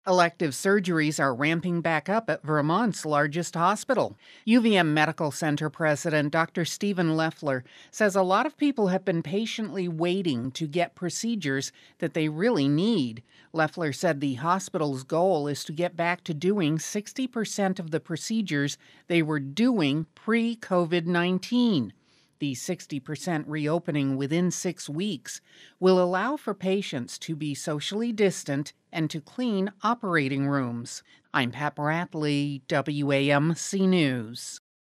Elective surgeries are ramping back up at Vermont's largest hospital. UVM Medical Center President Dr. Stephen Leffler says a lot of people have been patiently waiting to get procedures that they really need. Leffler said the hospital's goal is to get back to doing 60% of the procedures they were doing pre-COVID 19. The 60% reopening within 6 weeks will allow for patients to be socially distant and to clean operating rooms. I'm Pat Bradley, WAMC News.